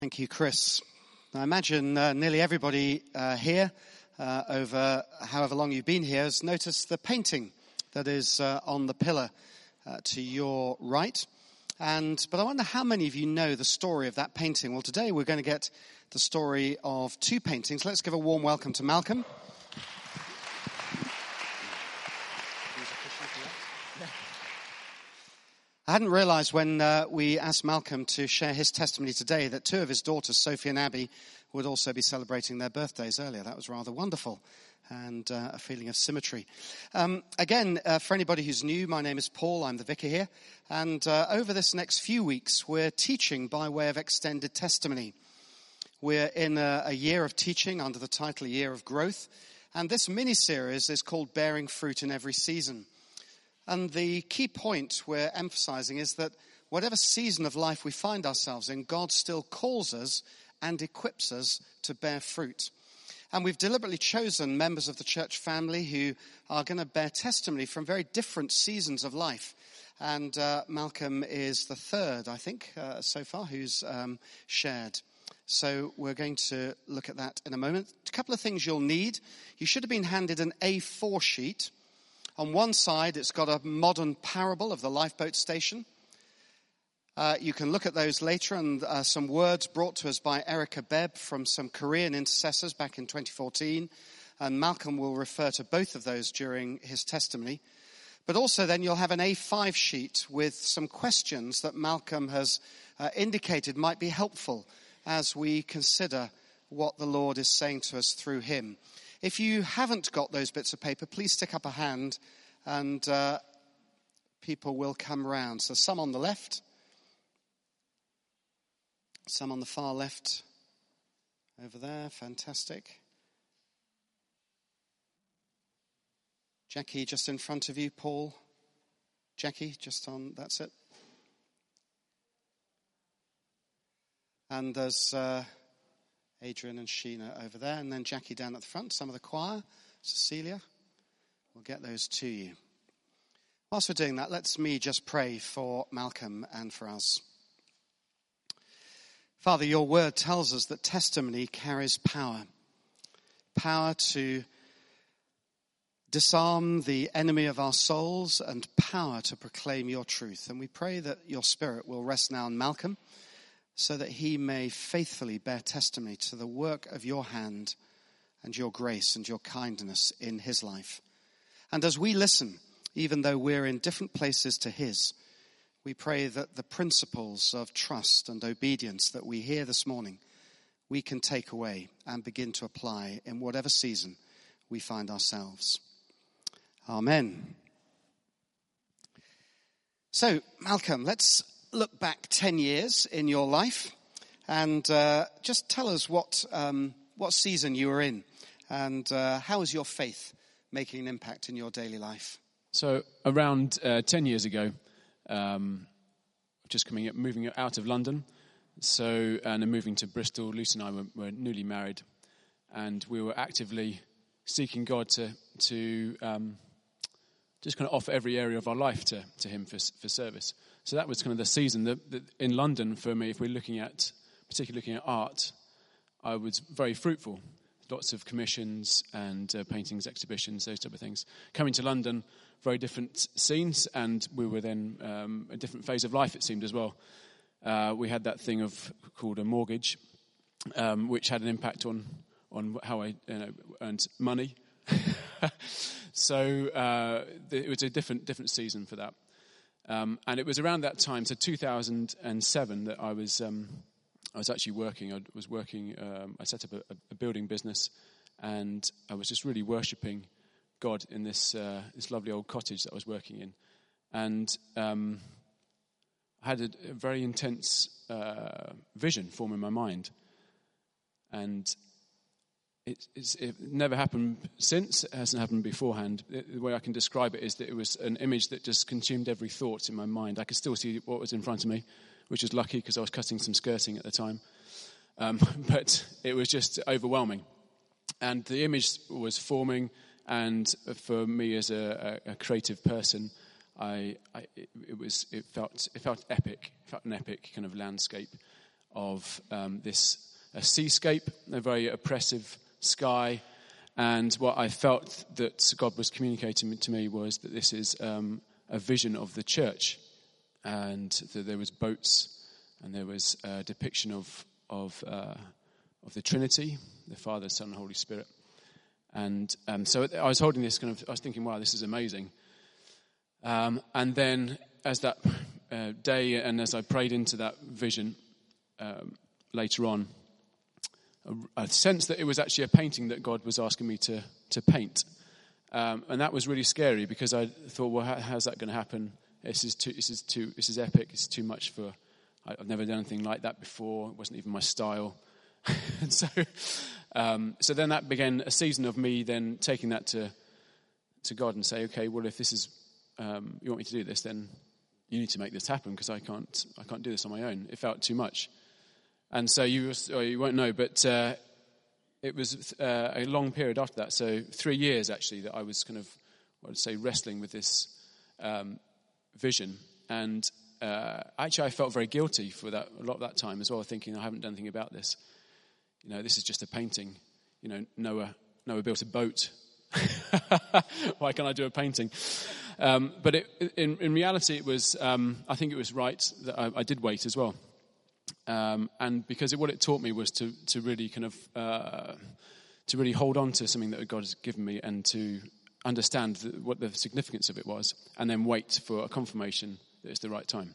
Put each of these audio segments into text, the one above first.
Thank you, Chris. I imagine nearly everybody here, over however long you've been here, has noticed the painting that is on the pillar to your right. But I wonder how many of you know the story of that painting. Well, today we're going to get the story of two paintings. Let's give a warm welcome to Malcolm. I hadn't realised when we asked Malcolm to share his testimony today that two of his daughters, Sophie and Abby, would also be celebrating their birthdays earlier. That was rather wonderful and a feeling of symmetry. For anybody who's new, my name is Paul. I'm the vicar here. And over this next few weeks, we're teaching by way of extended testimony. We're in a year of teaching under the title A Year of Growth. And this mini-series is called Bearing Fruit in Every Season. And the key point we're emphasizing is that whatever season of life we find ourselves in, God still calls us and equips us to bear fruit. And we've deliberately chosen members of the church family who are going to bear testimony from very different seasons of life. And Malcolm is the third, I think, so far, who's shared. So we're going to look at that in a moment. A couple of things you'll need. You should have been handed an A4 sheet. On one side, it's got a modern parable of the lifeboat station. You can look at those later, and some words brought to us by Erica Bebb from some Korean intercessors back in 2014. And Malcolm will refer to both of those during his testimony. But also then you'll have an A5 sheet with some questions that Malcolm has indicated might be helpful as we consider what the Lord is saying to us through him. If you haven't got those bits of paper, please stick up a hand and people will come round. So some on the left, some on the far left, over there, fantastic. Jackie just in front of you, Paul. Jackie just on, that's it. And there's Adrian and Sheena over there, and then Jackie down at the front, some of the choir, Cecilia. We'll get those to you. Whilst we're doing that, let's me just pray for Malcolm and for us. Father, your word tells us that testimony carries power. Power to disarm the enemy of our souls and power to proclaim your truth. And we pray that your spirit will rest now on Malcolm, so that he may faithfully bear testimony to the work of your hand and your grace and your kindness in his life. And as we listen, even though we're in different places to his, we pray that the principles of trust and obedience that we hear this morning, we can take away and begin to apply in whatever season we find ourselves. Amen. So, Malcolm, let's look back 10 years in your life and just tell us what season you were in and how is your faith making an impact in your daily life? So around 10 years ago, moving out of London, and moving to Bristol. Lucy and I were newly married, and we were actively seeking God to just kind of offer every area of our life to him for service. So that was kind of the season that in London for me, if we're particularly looking at art, I was very fruitful. Lots of commissions and paintings, exhibitions, those type of things. Coming to London, very different scenes, and we were then a different phase of life, it seemed, as well. We had that thing called a mortgage, which had an impact on how I earned money. So it was a different season for that. And it was around that time, so 2007, that I was actually working. I set up a building business, and I was just really worshipping God in this lovely old cottage that I was working in. And I had a very intense vision form in my mind. And it never happened since. It hasn't happened beforehand. The way I can describe it is that it was an image that just consumed every thought in my mind. I could still see what was in front of me, which was lucky because I was cutting some skirting at the time. But it was just overwhelming. And the image was forming, and for me as a creative person, it felt epic. It felt an epic kind of landscape. of this a seascape, a very oppressive sky. And what I felt that God was communicating to me was that this is a vision of the church, and that there was boats, and there was a depiction of the Trinity, the Father, Son, and Holy Spirit. And so I was holding this I was thinking, wow, this is amazing. And then as that day, and as I prayed into that vision later on, I sensed that it was actually a painting that God was asking me to paint. And that was really scary, because I thought, well, how's that going to happen? This is epic. It's too much for. I've never done anything like that before. It wasn't even my style. And so then that began a season of me then taking that to God and say, okay, well, if this is you want me to do this, then you need to make this happen, because I can't do this on my own. It felt too much. And so you won't know, but it was a long period after that. So 3 years actually that I was kind of, I would say, wrestling with this vision. And actually I felt very guilty for a lot of that time as well, thinking I haven't done anything about this. This is just a painting. Noah built a boat. Why can't I do a painting? But in reality, it was. I think it was right that I did wait as well, and because what it taught me was to really kind of to really hold on to something that God has given me, and to understand what the significance of it was, and then wait for a confirmation that it's the right time.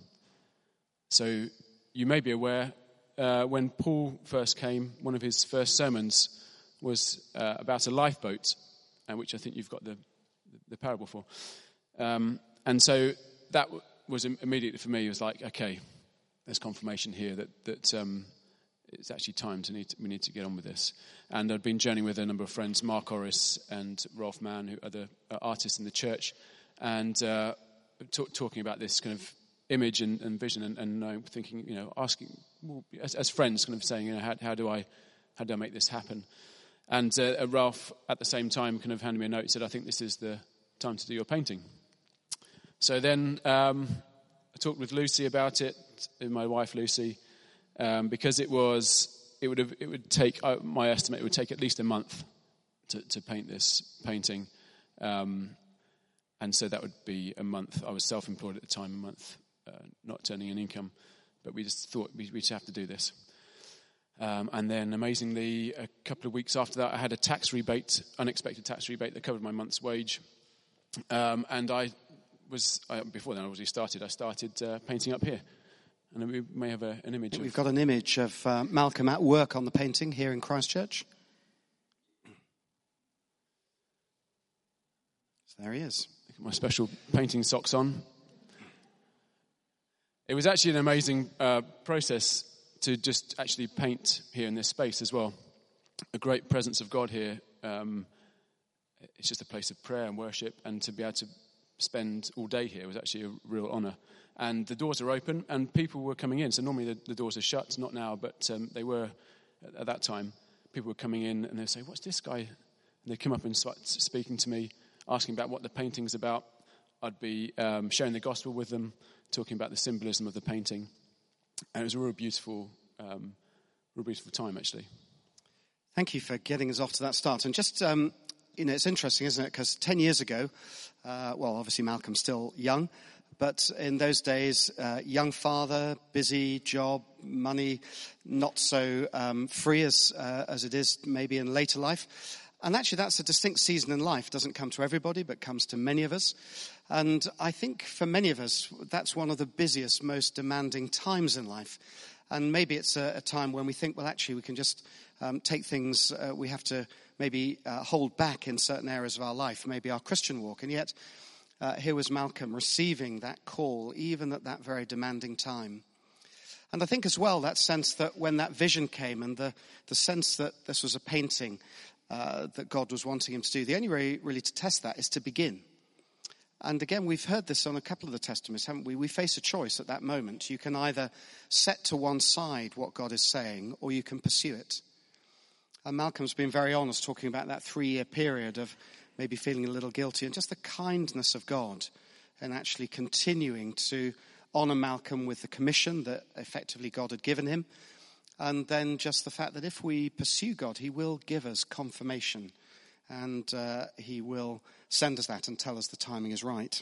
So you may be aware, when Paul first came, one of his first sermons was about a lifeboat, which I think you've got the parable for. And so that was immediately for me. It was like, okay, there's confirmation here that it's actually time we need to get on with this. And I'd been journeying with a number of friends, Mark Orris and Rolf Mann, who are other artists in the church, and talking about this kind of image and vision, and thinking, asking, well, as friends, kind of saying, how do I make this happen? And Ralph, at the same time, kind of handed me a note and said, I think this is the time to do your painting. So then I talked with Lucy about it, my wife Lucy, because it would take, my estimate, it would take at least a month to paint this painting. And so that would be a month. I was self-employed at the time, a month, not earning an income. But we just thought we just have to do this. And then, amazingly, a couple of weeks after that, I had a unexpected tax rebate that covered my month's wage. And before then, I started painting up here. And we may have an image. We've got an image of Malcolm at work on the painting here in Christchurch. So there he is. My special painting socks on. It was actually an amazing process to just actually paint here in this space as well. A great presence of God here. It's just a place of prayer and worship, and to be able to spend all day here was actually a real honour. And the doors are open, and people were coming in. So normally the doors are shut, not now, but they were at that time. People were coming in, and they'd say, "What's this guy?" And they'd come up and start speaking to me, asking about what the painting's about. I'd be sharing the gospel with them, talking about the symbolism of the painting. And it was a real beautiful time, actually. Thank you for getting us off to that start. And just, it's interesting, isn't it? Because 10 years ago, obviously Malcolm's still young, but in those days, young father, busy job, money, not so free as it is maybe in later life. And actually, that's a distinct season in life. It doesn't come to everybody, but comes to many of us. And I think for many of us, that's one of the busiest, most demanding times in life. And maybe it's a time when we think, well, actually, we can just take things we have to maybe hold back in certain areas of our life, maybe our Christian walk. And yet, here was Malcolm receiving that call, even at that very demanding time. And I think as well, that sense that when that vision came, and the sense that this was a painting that God was wanting him to do, the only way really to test that is to begin. And again, we've heard this on a couple of the testimonies, haven't we? We face a choice at that moment. You can either set to one side what God is saying, or you can pursue it. And Malcolm's been very honest talking about that 3-year period of maybe feeling a little guilty, and just the kindness of God, and actually continuing to honour Malcolm with the commission that effectively God had given him, And then just the fact that if we pursue God, he will give us confirmation, and he will send us that and tell us the timing is right.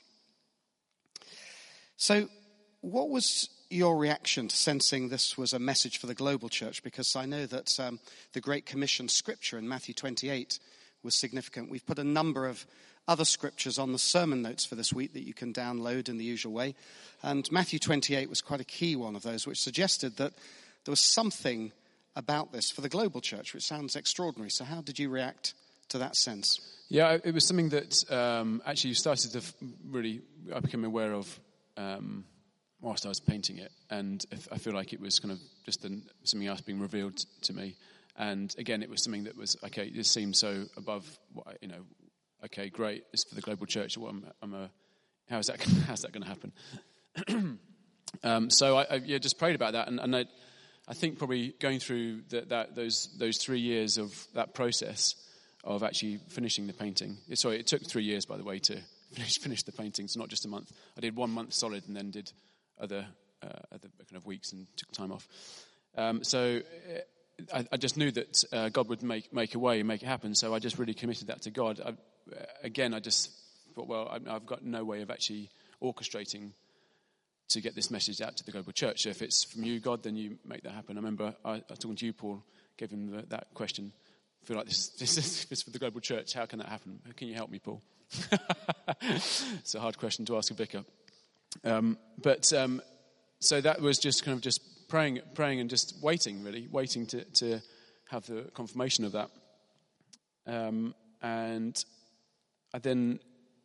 So what was your reaction to sensing this was a message for the global church? Because I know that the Great Commission scripture in Matthew 28 was significant. We've put a number of other scriptures on the sermon notes for this week that you can download in the usual way. And Matthew 28 was quite a key one of those, which suggested that there was something about this for the global church, which sounds extraordinary. So how did you react to that sense? Yeah, it was something that actually started to I became aware of whilst I was painting it. And I feel like it was kind of just something else being revealed to me. And again, it was something that was, okay, this seems so above what, okay, great, it's for the global church. How's that going to happen? So I just prayed about that, and I think probably going through those 3 years of that process of actually finishing the painting. Sorry, it took 3 years, by the way, to finish the painting. It's not just a month. I did 1 month solid, and then did other kind of weeks and took time off. So I just knew that God would make a way, make it happen. So I just really committed that to God. I just thought, well, I've got no way of actually orchestrating to get this message out to the global church. So if it's from you, God, then you make that happen. I remember I talking to you, Paul, gave him that question. I feel like this is for the global church. How can that happen? Can you help me, Paul? It's a hard question to ask a vicar. So that was just kind of just praying and just waiting to have the confirmation of that. And then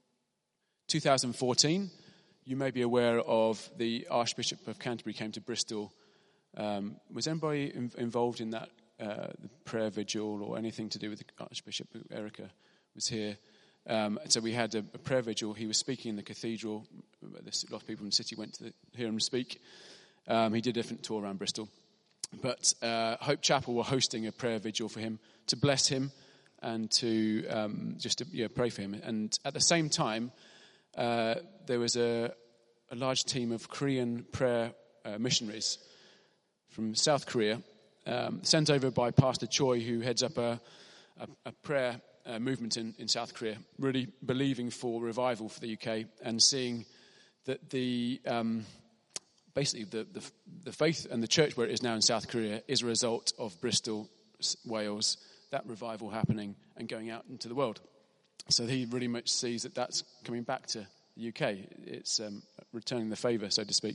2014, you may be aware of the Archbishop of Canterbury came to Bristol. Was anybody involved in that, the prayer vigil or anything to do with the Archbishop? Erica was here. So we had a prayer vigil. He was speaking in the cathedral. A lot of people in the city went to hear him speak. He did a different tour around Bristol. But Hope Chapel were hosting a prayer vigil for him to bless him and to pray for him. And at the same time, there was a large team of Korean prayer missionaries from South Korea, sent over by Pastor Choi, who heads up a prayer movement in South Korea, really believing for revival for the UK and seeing that basically the faith and the church where it is now in South Korea is a result of Bristol, Wales, that revival happening and going out into the world. So he really much sees that that's coming back to the UK. It's returning the favour, so to speak.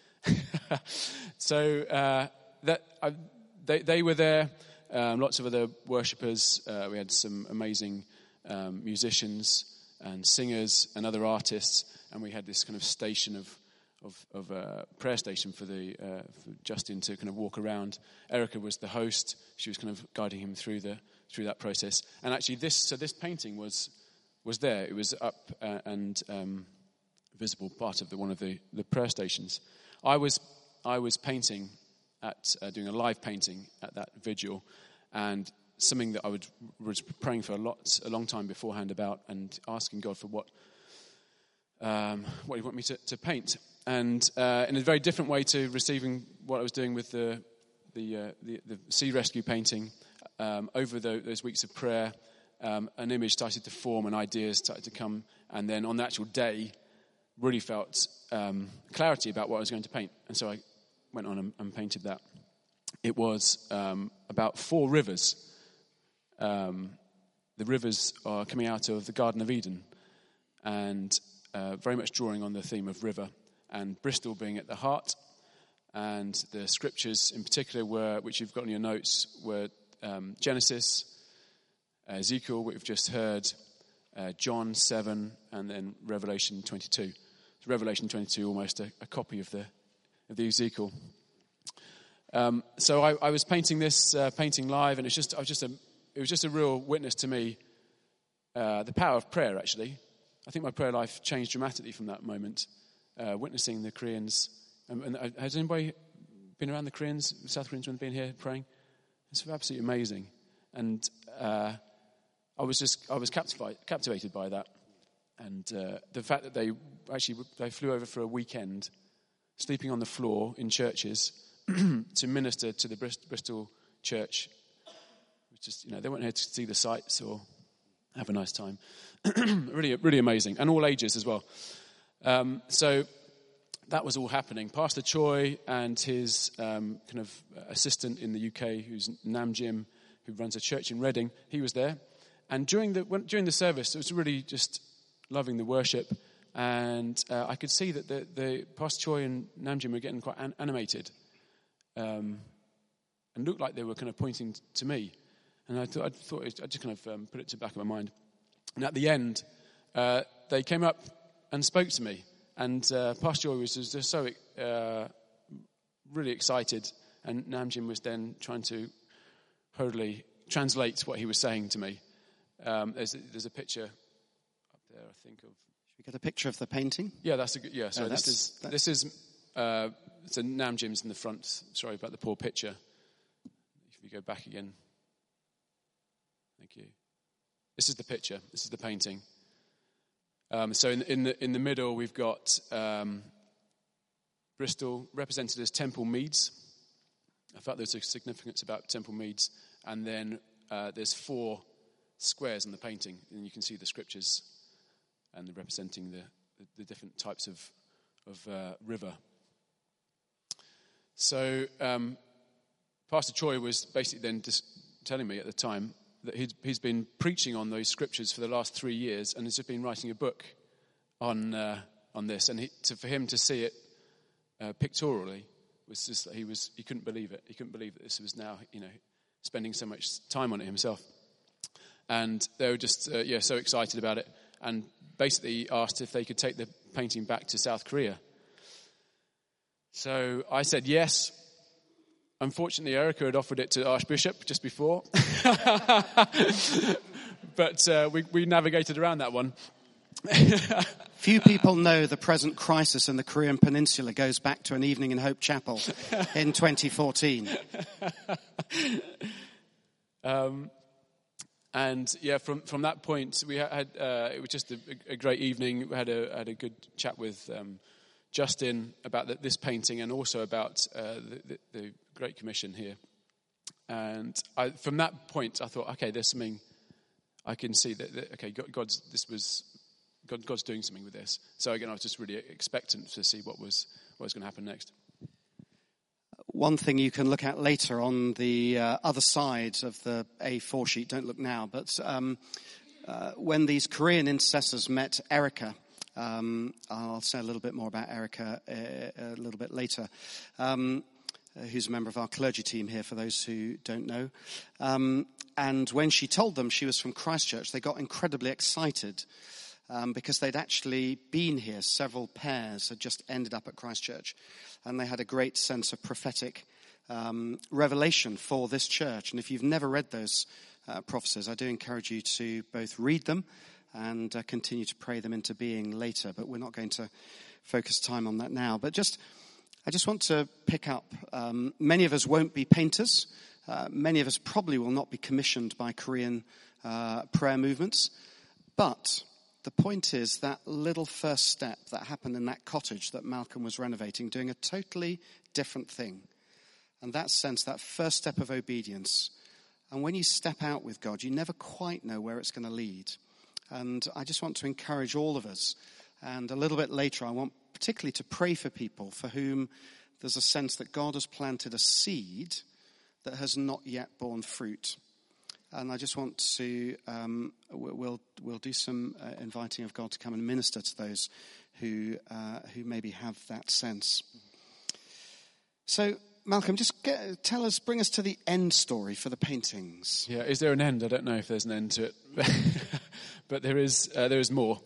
So they were there. Lots of other worshippers. We had some amazing musicians and singers and other artists, and we had this kind of station of prayer station for Justin to kind of walk around. Erica was the host. She was kind of guiding him through that process. And actually, this painting was there. It was up and visible part of one of the prayer stations. I was painting doing a live painting at that vigil, and something that I was praying for a long time beforehand about, and asking God for what He want me to paint, and in a very different way to receiving what I was doing with the sea rescue painting. Over those weeks of prayer, an image started to form and ideas started to come, and then on the actual day, really felt clarity about what I was going to paint, and so I went on and painted that. It was about 4 rivers. The rivers are coming out of the Garden of Eden, and very much drawing on the theme of river, and Bristol being at the heart. And the scriptures in particular which you've got in your notes, were Genesis, Ezekiel, what we've just heard, John 7, and then Revelation 22. So Revelation 22, almost a copy of the Ezekiel. So I was painting this painting live, and it was just a real witness to me, the power of prayer. Actually, I think my prayer life changed dramatically from that moment. Witnessing the Koreans, and has anybody been around the Koreans, South Koreans, when been here praying? It's absolutely amazing, and I was captivated by that, and the fact that they flew over for a weekend, sleeping on the floor in churches, to minister to the Bristol church. Just, they weren't here to see the sights or have a nice time. Really, really amazing, and all ages as well. So that was all happening. Pastor Choi and his kind of assistant in the UK, who's Nam Jim, who runs a church in Reading, he was there. And during the service, it was really just loving the worship. And I could see that the Pastor Choi and Nam Jim were getting quite animated, and looked like they were kind of pointing to me. And I just kind of put it to the back of my mind. And at the end, they came up and spoke to me. And Pastor Joy was just so really excited. And Namjin was then trying to hurriedly translate what he was saying to me. There's a picture up there, I think, of... Should we get a picture of the painting? Yeah, that's a good... Yeah, so this is so Namjim's in the front. Sorry about the poor picture. If you go back again... Thank you. This is the picture. This is the painting. So in the middle, we've got Bristol represented as Temple Meads. I felt there's a significance about Temple Meads, and then there's 4 squares in the painting, and you can see the scriptures and representing the different types of river. So Pastor Choi was basically then just telling me at the time that he's been preaching on those scriptures for the last 3 years, and has just been writing a book on this. And for him to see it pictorially was just that he couldn't believe it. He couldn't believe that this was now spending so much time on it himself. And they were just so excited about it, and basically asked if they could take the painting back to South Korea. So I said yes. Unfortunately, Erica had offered it to Archbishop just before. But we navigated around that one. Few people know the present crisis in the Korean Peninsula goes back to an evening in Hope Chapel in 2014. And yeah, from that point, we had it was just a great evening. We had a good chat with Justin about this painting, and also about the Great Commission here. And from that point, I thought, okay, there's something I can see that okay, God's doing something with this. So again, I was just really expectant to see what was going to happen next. One thing you can look at later on the other side of the A4 sheet, don't look now, but when these Korean intercessors met Erica, I'll say a little bit more about Erica a little bit later, who's a member of our clergy team here, for those who don't know. And when she told them she was from Christchurch, they got incredibly excited because they'd actually been here. Several pairs had just ended up at Christchurch, and they had a great sense of prophetic revelation for this church. And if you've never read those prophecies, I do encourage you to both read them and continue to pray them into being later. But we're not going to focus time on that now. But I just want to pick up, many of us won't be painters. Many of us probably will not be commissioned by Korean prayer movements. But the point is that little first step that happened in that cottage that Malcolm was renovating, doing a totally different thing. And that sense, that first step of obedience. And when you step out with God, you never quite know where it's going to lead. And I just want to encourage all of us. And a little bit later, I want particularly to pray for people for whom there's a sense that God has planted a seed that has not yet borne fruit. And I just want to, we'll do some inviting of God to come and minister to those who maybe have that sense. So, Malcolm, just bring us to the end story for the paintings. Yeah, is there an end? I don't know if there's an end to it, but there is more.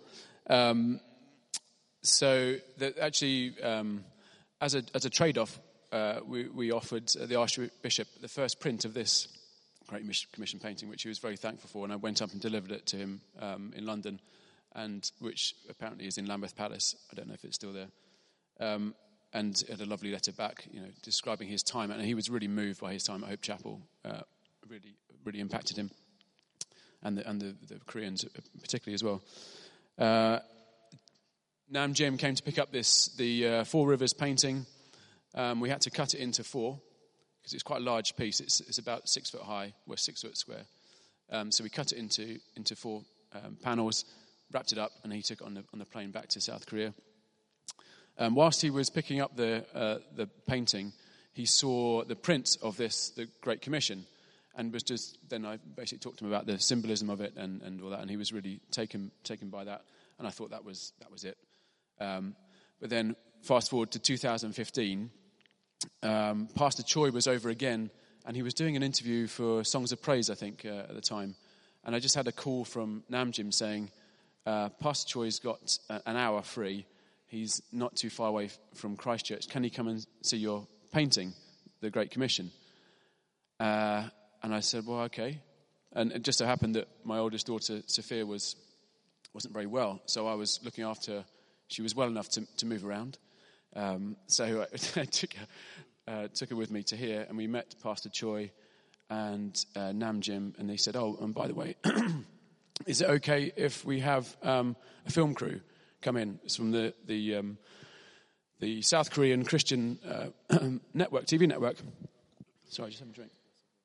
So that actually, as a trade-off, we offered the Archbishop the first print of this Great Commission painting, which he was very thankful for, and I went up and delivered it to him in London, and which apparently is in Lambeth Palace. I don't know if it's still there. And had a lovely letter back, describing his time, and he was really moved by his time at Hope Chapel. Really, really impacted him, and the Koreans particularly as well. Nam Jim came to pick up the Four Rivers painting, we had to cut it into 4 because it's quite a large piece. It's about 6 foot high, 6 foot square. So we cut it into 4 panels, wrapped it up, and he took it on the plane back to South Korea. Whilst he was picking up the painting, he saw the print of the Great Commission, and then I basically talked to him about the symbolism of it and all that, and he was really taken by that, and I thought that was it. But then fast forward to 2015, Pastor Choi was over again, and he was doing an interview for Songs of Praise, I think, at the time, and I just had a call from Namjim saying, Pastor Choi's got an hour free. He's not too far away from Christchurch. Can he come and see your painting, The Great Commission? And I said, well, okay. And it just so happened that my oldest daughter, Sophia, wasn't very well. So I was looking after her. She was well enough to move around. So I took her with me to here, and we met Pastor Choi and Namjim, and they said, oh, and by the way, is it okay if we have a film crew come in? It's from the South Korean Christian network, TV network. Sorry, just have a drink.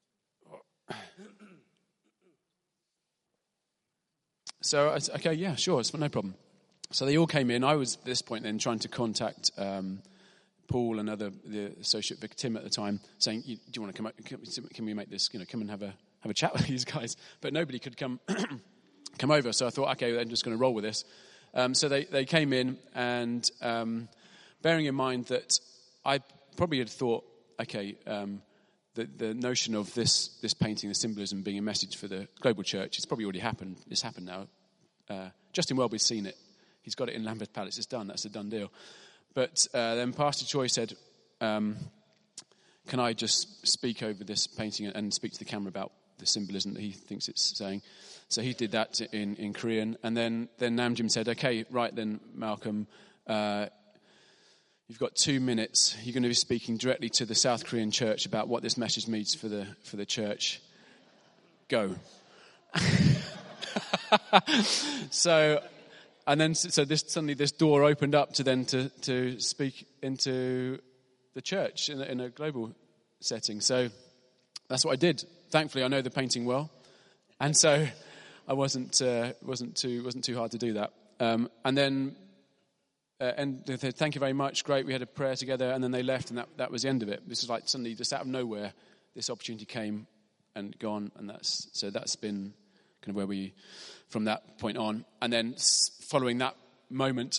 So I said, okay, yeah, sure, it's no problem. So they all came in. I was at this point then trying to contact Paul and the associate Vic Tim at the time, saying, do you want to come up? Can we make this? Come and have a chat with these guys? But nobody could come over. So I thought, okay, I'm just going to roll with this. So they came in, and bearing in mind that I probably had thought, okay, the notion of this painting, the symbolism being a message for the global church, it's probably already happened. It's happened now. Justin Welby's seen it. He's got it in Lambeth Palace. It's done. That's a done deal. But then Pastor Choi said, can I just speak over this painting and speak to the camera about the symbolism that he thinks it's saying? So he did that in Korean. And then Namjim said, okay, right then, Malcolm, you've got 2 minutes. You're going to be speaking directly to the South Korean church about what this message means for the church. Go. So suddenly this door opened up to speak into the church in a global setting. So that's what I did. Thankfully, I know the painting well, and so I wasn't too hard to do that. And then they said, thank you very much, great. We had a prayer together, and then they left, and that was the end of it. This was like suddenly, just out of nowhere, this opportunity came and gone, and that's been kind of where we, from that point on. And then following that moment,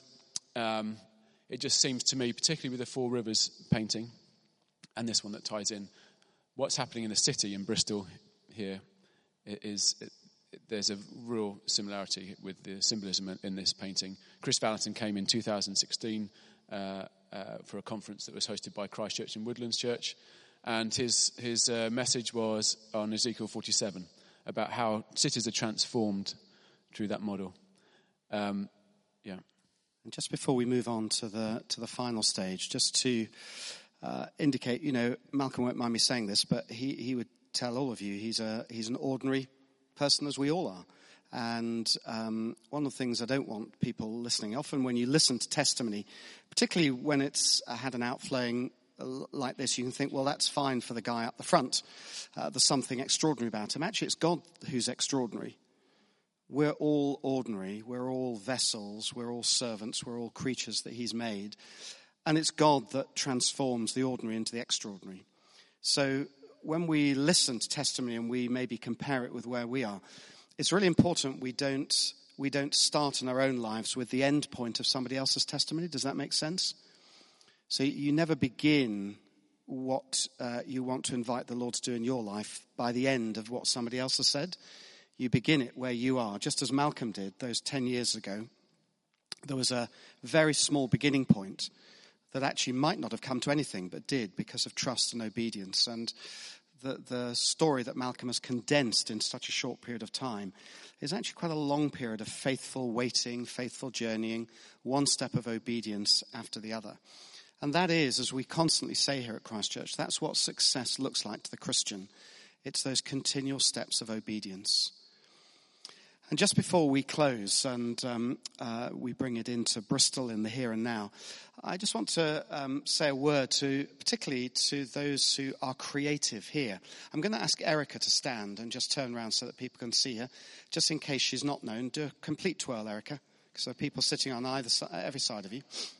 it just seems to me, particularly with the Four Rivers painting, and this one that ties in, what's happening in the city in Bristol here there's a real similarity with the symbolism in this painting. Chris Valentin came in 2016 for a conference that was hosted by Christchurch and Woodlands Church, and his message was on Ezekiel 47 about how cities are transformed through that model. Yeah. And just before we move on to the final stage, just to indicate, Malcolm won't mind me saying this, but he would tell all of you he's an ordinary person, as we all are. And one of the things I don't want people listening, often when you listen to testimony, particularly when it's had an outflowing like this, you can think, well, that's fine for the guy up the front. There's something extraordinary about him. Actually, it's God who's extraordinary. We're all ordinary. We're all vessels. We're all servants. We're all creatures that he's made. And it's God that transforms the ordinary into the extraordinary. So when we listen to testimony and we maybe compare it with where we are, it's really important we don't start in our own lives with the end point of somebody else's testimony. Does that make sense? So you never begin what you want to invite the Lord to do in your life by the end of what somebody else has said. You begin it where you are, just as Malcolm did those 10 years ago. There was a very small beginning point that actually might not have come to anything, but did because of trust and obedience. And the story that Malcolm has condensed in such a short period of time is actually quite a long period of faithful waiting, faithful journeying, one step of obedience after the other. And that is, as we constantly say here at Christchurch, that's what success looks like to the Christian. It's those continual steps of obedience. And just before we close and we bring it into Bristol in the here and now, I just want to say a word particularly to those who are creative here. I'm going to ask Erica to stand and just turn around so that people can see her. Just in case she's not known, do a complete twirl, Erica, because there are people sitting on every side of you.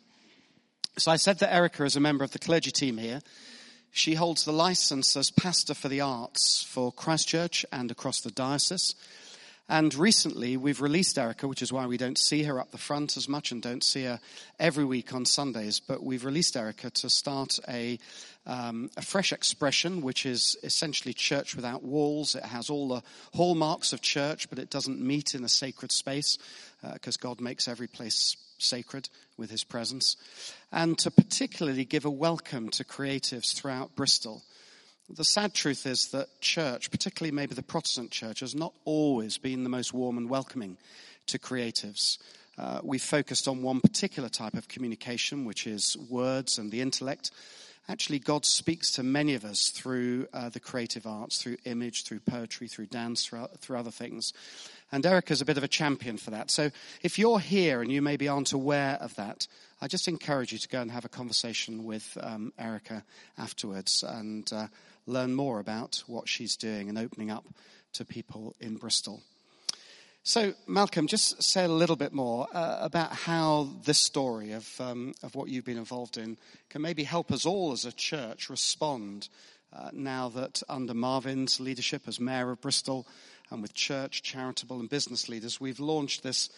So I said that Erica is a member of the clergy team here. She holds the license as pastor for the arts for Christchurch and across the diocese. And recently we've released Erica, which is why we don't see her up the front as much and don't see her every week on Sundays. But we've released Erica to start a fresh expression, which is essentially church without walls. It has all the hallmarks of church, but it doesn't meet in a sacred space because God makes every place sacred with his presence. And to particularly give a welcome to creatives throughout Bristol. The sad truth is that church, particularly maybe the Protestant church, has not always been the most warm and welcoming to creatives. We've focused on one particular type of communication, which is words and the intellect. Actually, God speaks to many of us through the creative arts, through image, through poetry, through dance, through other things. And Erica's a bit of a champion for that. So if you're here and you maybe aren't aware of that, I just encourage you to go and have a conversation with Erica afterwards and learn more about what she's doing and opening up to people in Bristol. So, Malcolm, just say a little bit more about how this story of what you've been involved in can maybe help us all as a church respond now that under Marvin's leadership as Mayor of Bristol and with church, charitable and business leaders, we've launched this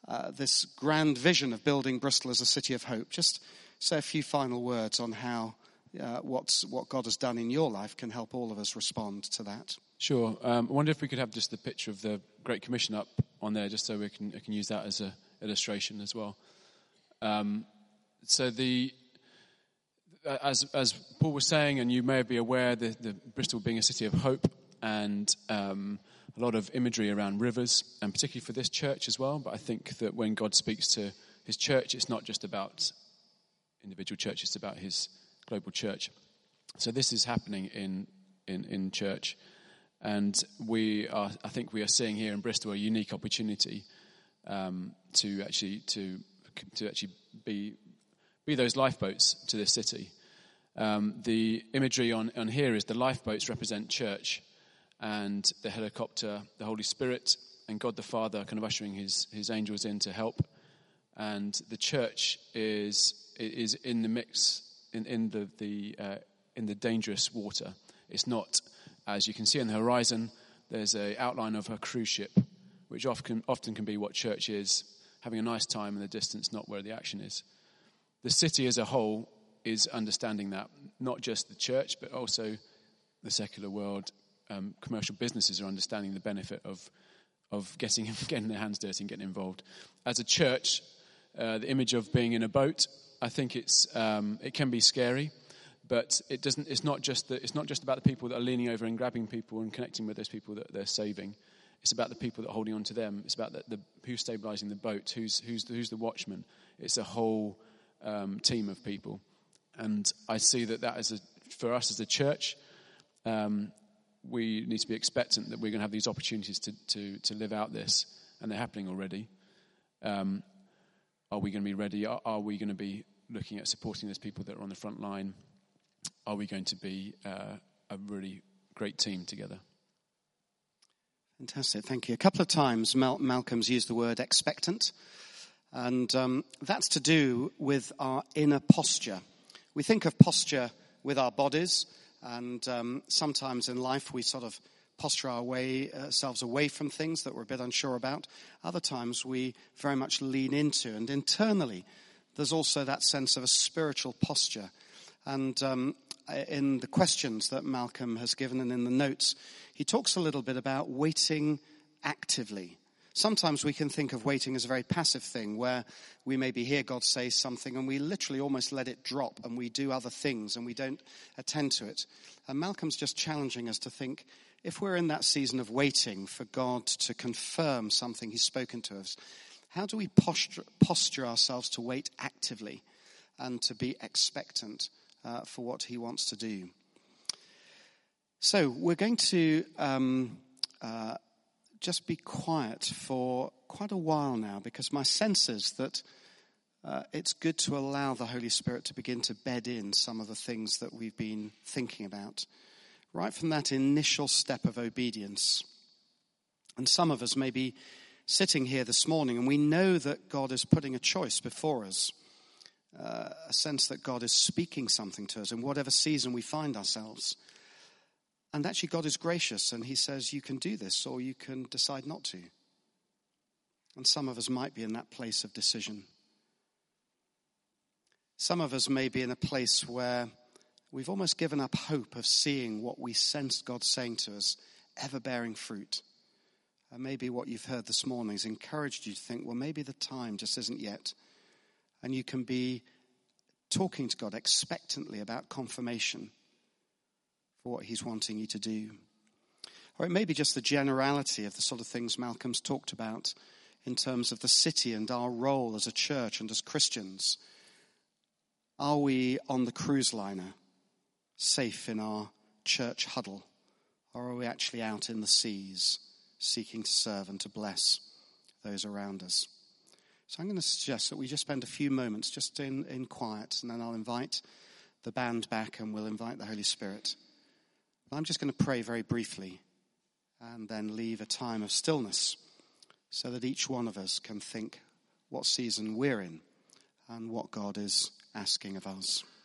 grand vision of building Bristol as a city of hope. Just say a few final words on how what God has done in your life can help all of us respond to that. Sure. I wonder if we could have just the picture of the Great Commission up on there, just so I can use that as an illustration as well. So as Paul was saying, and you may be aware, the Bristol being a city of hope, and a lot of imagery around rivers, and particularly for this church as well. But I think that when God speaks to his church, it's not just about individual church; it's about his global church. So this is happening in church. And I think we are seeing here in Bristol a unique opportunity to actually be those lifeboats to this city. The imagery on here is the lifeboats represent church, and the helicopter, the Holy Spirit, and God the Father kind of ushering his angels in to help. And the church is in the mix in the dangerous water. It's not. As you can see on the horizon, there's an outline of a cruise ship, which often can be what church is, having a nice time in the distance, not where the action is. The city as a whole is understanding that, not just the church, but also the secular world. Commercial businesses are understanding the benefit of getting their hands dirty and getting involved. As a church, the image of being in a boat, I think it can be scary. But it's not just about the people that are leaning over and grabbing people and connecting with those people that they're saving. It's about the people that are holding on to them. It's about who's stabilizing the boat, who's the watchman. It's a whole team of people. And I see that for us as a church, we need to be expectant that we're going to have these opportunities to live out this, and they're happening already. Are we going to be ready? Are we going to be looking at supporting those people that are on the front line? Are we going to be a really great team together? Fantastic, thank you. A couple of times Malcolm's used the word expectant, and that's to do with our inner posture. We think of posture with our bodies, and sometimes in life we sort of posture ourselves away from things that we're a bit unsure about. Other times we very much lean into, and internally there's also that sense of a spiritual posture. And in the questions that Malcolm has given and in the notes, he talks a little bit about waiting actively. Sometimes we can think of waiting as a very passive thing, where we maybe hear God say something and we literally almost let it drop and we do other things and we don't attend to it. And Malcolm's just challenging us to think, if we're in that season of waiting for God to confirm something he's spoken to us, how do we posture ourselves to wait actively and to be expectant for what he wants to do? So we're going to just be quiet for quite a while now, because my sense is that it's good to allow the Holy Spirit to begin to bed in some of the things that we've been thinking about, right from that initial step of obedience. And some of us may be sitting here this morning, and we know that God is putting a choice before us, a sense that God is speaking something to us in whatever season we find ourselves. And actually God is gracious, and he says you can do this or you can decide not to. And some of us might be in that place of decision. Some of us may be in a place where we've almost given up hope of seeing what we sense God saying to us ever bearing fruit. And maybe what you've heard this morning has encouraged you to think, well, maybe the time just isn't yet. And you can be talking to God expectantly about confirmation for what he's wanting you to do. Or it may be just the generality of the sort of things Malcolm's talked about in terms of the city and our role as a church and as Christians. Are we on the cruise liner, safe in our church huddle? Or are we actually out in the seas, seeking to serve and to bless those around us? So I'm going to suggest that we just spend a few moments just in quiet, and then I'll invite the band back and we'll invite the Holy Spirit. I'm just going to pray very briefly and then leave a time of stillness so that each one of us can think what season we're in and what God is asking of us.